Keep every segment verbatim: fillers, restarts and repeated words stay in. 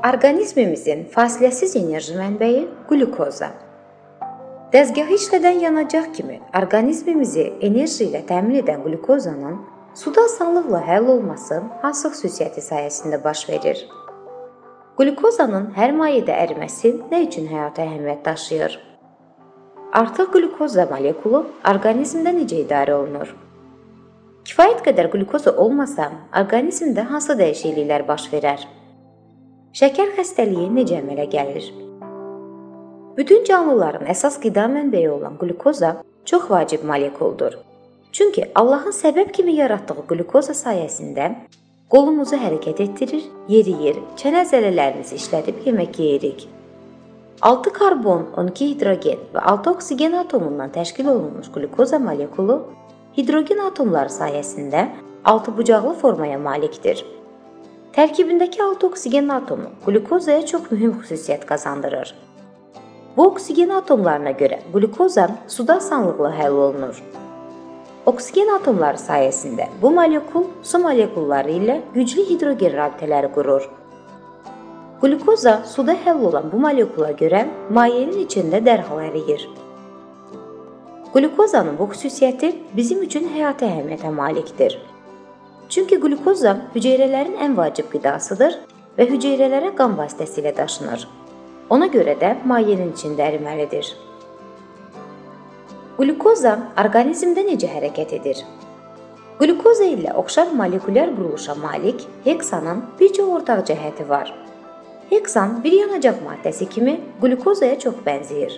Orqanizmimizin fasiləsiz enerji mənbəyi qlukoza. Dəzgahı işlədən yanacaq kimi orqanizmimizi enerji ilə təmin edən qlukozanın suda asanlıqla həll olması hansı xüsusiyyəti sayəsində baş verir? Qlukozanın hər mayedə əriməsi nə üçün həyata əhəmiyyət daşıyır? Artıq qlukoza molekulu orqanizmdə necə idarə olunur? Kifayət qədər qlukoza olmasa, orqanizmdə hansı dəyişikliklər baş verər? Şəkər xəstəliyi necə əmələ gəlir? Bütün canlıların əsas qida mənbəyi olan qlukoza çox vacib molekuldur. Çünki Allahın səbəb kimi yaratdığı qlukoza sayəsində qolumuzu hərəkət etdirir, yeriyir, çənə zələlərimizi işlədib yemək yeyirik. altı karbon, on iki hidrogen və altı oksigen atomundan təşkil olunmuş qlukoza molekulu hidrogen atomları sayəsində altı bucaqlı formaya malikdir. Tərkibindəki altı oksigen atomu qlukozaya çox mühüm xüsusiyyət qazandırır. Bu oksigen atomlarına görə qlukoza suda asanlıqla həll olunur. Oksigen atomları sayəsində bu molekul su molekulları ilə güclü hidrogen rabitələri qurur. Qlukoza suda həll olan bu molekula görə mayenin içində dərhal əriyir. Qlukozanın bu xüsusiyyəti bizim üçün həyati əhəmiyyətə malikdir. Çünki qlukoza hüceyrələrin ən vacib qidasıdır və hüceyrələrə qan vasitəsilə daşınır. Ona görə də mayenin içində əriməlidir. Qlukoza orqanizmdə necə hərəkət edir? Qlukoza ilə oxşar molekulyar quruluşa malik heksanın bir çox ortaq cəhəti var. Heksan bir yanacaq maddəsi kimi qlukozaya çox bənzəyir.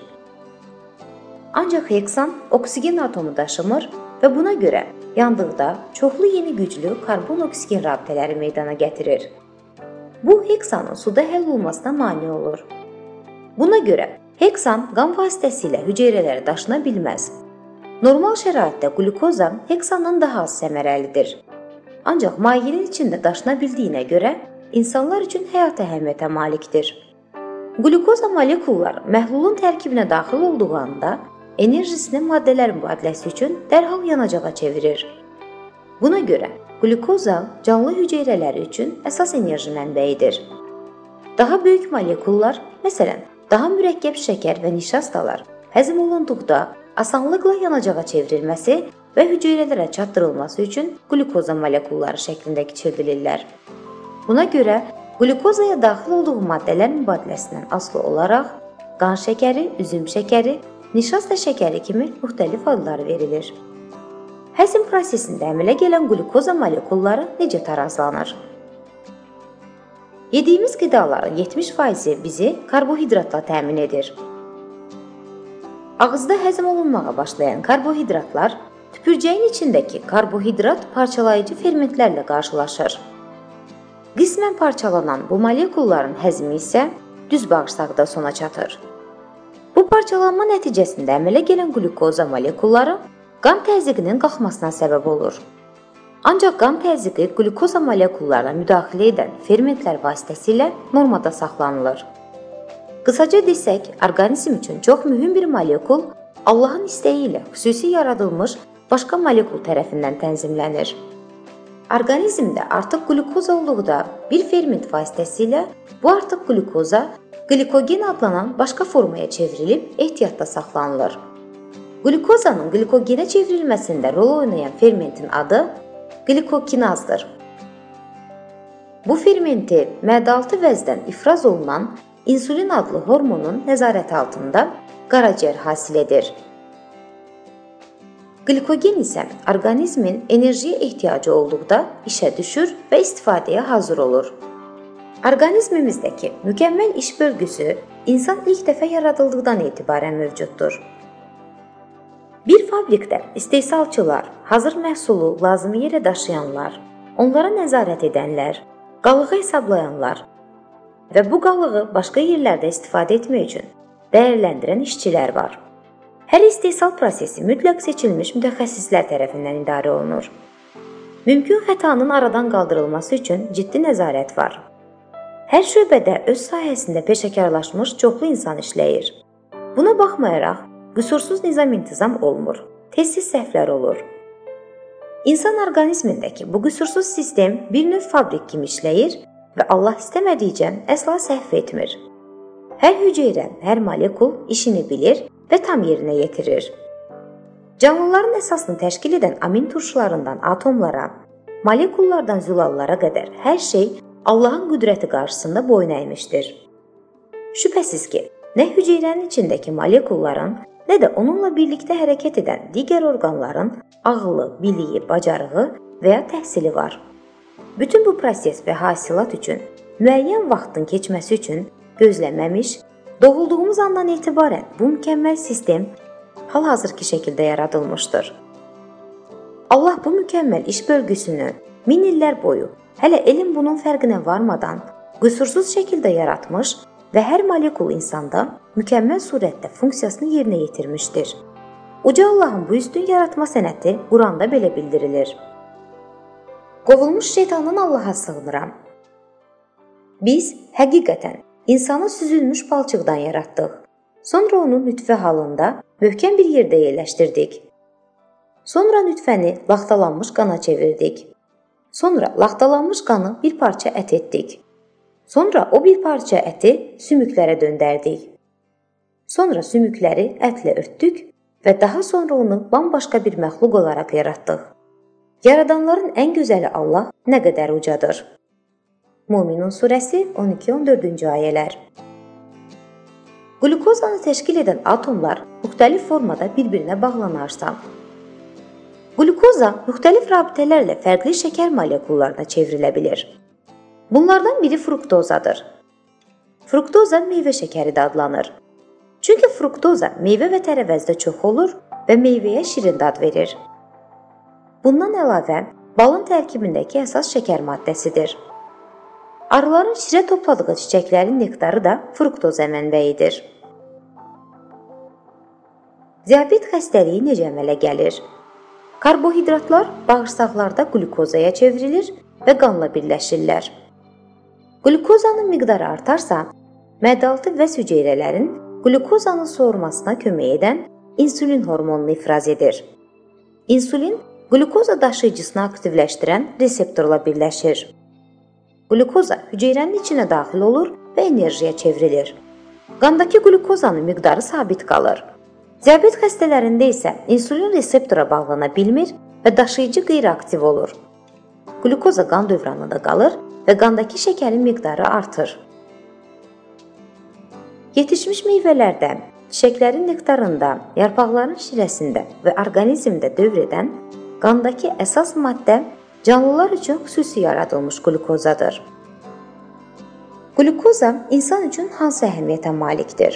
Ancaq heksan oksigen atomu daşımır və buna görə yandıqda çoxlu yeni güclü karbon-oksigen rabitələri meydana gətirir. Bu, heksanın suda həll olmasına mane olur. Buna görə heksan qan vasitəsilə hüceyrələrə daşına bilməz. Normal şəraitdə qlukoza heksandan daha az səmərəlidir. Ancaq mayenin içində daşına bildiyinə görə insanlar üçün həyat əhəmiyyətə malikdir. Qlukoza molekulları məhlulun tərkibinə daxil olduğu anda enerjisini maddələr mübadiləsi üçün dərhal yanacağa çevirir. Buna görə qlukoza canlı hüceyrələri üçün əsas enerji mənbəyidir. Daha böyük molekullar, məsələn, daha mürəkkəb şəkər və nişastalar həzm olunduqda asanlıqla yanacağa çevrilməsi və hüceyrələrə çatdırılması üçün qlukoza molekulları şəklində kiçildilirlər. Buna görə qlukozaya daxil olduğu maddələr mübadiləsindən asılı olaraq qan şəkəri, üzüm şəkəri, nişasta şəkəri kimi müxtəlif adlar verilir. Həzm prosesində əmələ gələn qlukoza molekulları necə tarazlanır? Yediyimiz qidaların yetmiş faizi bizi karbohidratla təmin edir. Ağızda həzm olunmağa başlayan karbohidratlar tüpürcəyin içindəki karbohidrat parçalayıcı fermentlərlə qarşılaşır. Qismən parçalanan bu molekulların həzmi isə düz bağırsaqda sona çatır. Bu parçalanma nəticəsində əmələ gələn qlukoza molekulları qan təzyiqinin qalxmasına səbəb olur. Ancaq qan təzyiqi qlukoza molekullarına müdaxilə edən fermentlər vasitəsilə normada saxlanılır. Qısaca desək, orqanizm üçün çox mühüm bir molekul Allahın istəyi ilə xüsusi yaradılmış başqa molekul tərəfindən tənzimlənir. Orqanizmdə artıq qlukoza olduqda bir ferment vasitəsilə bu artıq qlukoza glikogen adlanan başqa formaya çevrilib ehtiyatda saxlanılır. Glukozanın glikogenə çevrilməsində rol oynayan fermentin adı glikokinazdır. Bu fermenti mədə-altı vəzdən ifraz olunan insulin adlı hormonun nəzarəti altında qaraciyər hasil edir. Glikogen isə orqanizmin enerjiyə ehtiyacı olduqda işə düşür və istifadəyə hazır olur. Orqanizmimizdəki mükəmməl iş bölgüsü insan ilk dəfə yaradıldıqdan etibarən mövcuddur. Bir fabrikdə istehsalçılar, hazır məhsulu lazımi yerə daşıyanlar, onlara nəzarət edənlər, qalığı hesablayanlar və bu qalığı başqa yerlərdə istifadə etmək üçün dəyərləndirən işçilər var. Hər istehsal prosesi mütləq seçilmiş mütəxəssislər tərəfindən idarə olunur. Mümkün xətanın aradan qaldırılması üçün ciddi nəzarət var. Hər şöbədə öz sahəsində peşəkarlaşmış çoxlu insan işləyir. Buna baxmayaraq, qüsursuz nizam-intizam olmur, tez-tez səhvlər olur. İnsan orqanizmindəki bu qüsursuz sistem bir növ fabrik kimi işləyir və Allah istəmədikcə əsla səhv etmir. Hər hüceyrə, hər molekul işini bilir və tam yerinə yetirir. Canlıların əsasını təşkil edən amin turşularından atomlara, molekullardan zülallara qədər hər şey Allahın qüdrəti qarşısında boyun əymişdir. Şübhəsiz ki, nə hüceyrənin içindəki molekulların, nə də onunla birlikdə hərəkət edən digər orqanların ağlı, biliyi, bacarığı və ya təhsili var. Bütün bu proses və hasilat üçün, müəyyən vaxtın keçməsi üçün gözləməmiş, doğulduğumuz andan etibarən bu mükəmməl sistem hal-hazırki şəkildə yaradılmışdır. Allah bu mükəmməl iş bölgüsünü min illər boyu, hələ elm bunun fərqinə varmadan, qüsursuz şəkildə yaratmış və hər molekul insanda mükəmməl surətdə funksiyasını yerinə yetirmişdir. Uca Allahın bu üstün yaratma sənəti Quranda belə bildirilir. Qovulmuş şeytandan Allaha sığınıram. Biz həqiqətən insanı süzülmüş palçıqdan yaratdıq. Sonra onu nütfə halında möhkəm bir yerdə yerləşdirdik. Sonra nütfəni laxtalanmış qana çevirdik. Sonra laxtalanmış qanı bir parça ət etdik. Sonra o bir parça əti sümüklərə döndərdik. Sonra sümükləri ətlə örtdük və daha sonra onu bambaşqa bir məxluq olaraq yaratdıq. Yaradanların ən gözəli Allah nə qədər ucadır. Müminun surəsi on iki on dördüncü ayələr. Qlukozanı təşkil edən atomlar müxtəlif formada bir-birinə bağlanarsa, qlukoza müxtəlif rabitələrlə fərqli şəkər molekullarına çevrilə bilir. Bunlardan biri fruktozadır. Fruktoza meyvə şəkəri də adlanır. Çünki fruktoza meyvə və tərəvəzdə çox olur və meyvəyə şirin dad verir. Bundan əlavə, balın tərkibindəki əsas şəkər maddəsidir. Arıların şirə topladığı çiçəklərin nektarı da fruktoza mənbəyidir. Diabet xəstəliyi necə əmələ gəlir? Karbohidratlar bağırsaqlarda qlukozaya çevrilir və qanla birləşirlər. Qlukozanın miqdarı artarsa, mədəaltı vəz hüceyrələrin qlukozanın soğurmasına kömək edən insulin hormonunu ifraz edir. İnsulin qlukoza daşıyıcısını aktivləşdirən reseptorla birləşir. Qlukoza hüceyrənin içinə daxil olur və enerjiyə çevrilir. Qandakı qlukozanın miqdarı sabit qalır. Diabet xəstələrində isə insulin reseptora bağlana bilmir və daşıyıcı qeyri-aktiv olur. Qlukoza qan dövranında qalır və qandakı şəkərin miqdarı artır. Yetişmiş meyvələrdə, çiçəklərin nektarında, yarpaqların şirəsində və orqanizmdə dövr edən qandakı əsas maddə canlılar üçün xüsusi yaradılmış qlukozadır. Qlukoza insan üçün hansı əhəmiyyətə malikdir?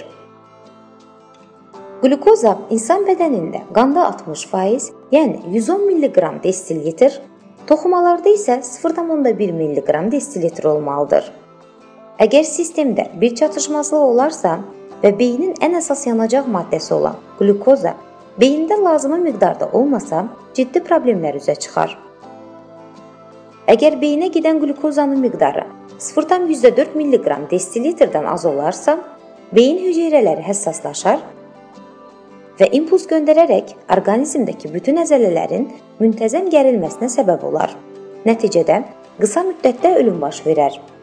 Qlukoza insan bədənində qanda altmış faiz, yəni yüz on milliqram desilitr, toxumalarda isə sıfır tam bir milliqram desilitr olmalıdır. Əgər sistemdə bir çatışmazlıq olarsa və beynin ən əsas yanacaq maddəsi olan qlukoza beyində lazımi miqdarda olmasa, ciddi problemlər üzə çıxar. Əgər beyinə gedən qlukozanın miqdarı sıfır tam dörd milliqram desilitrdən az olarsa, beyin hüceyrələri həssaslaşar və impuls göndərərək orqanizmdəki bütün əzələlərin müntəzəm gərilməsinə səbəb olar. Nəticədə qısa müddətdə ölüm baş verər.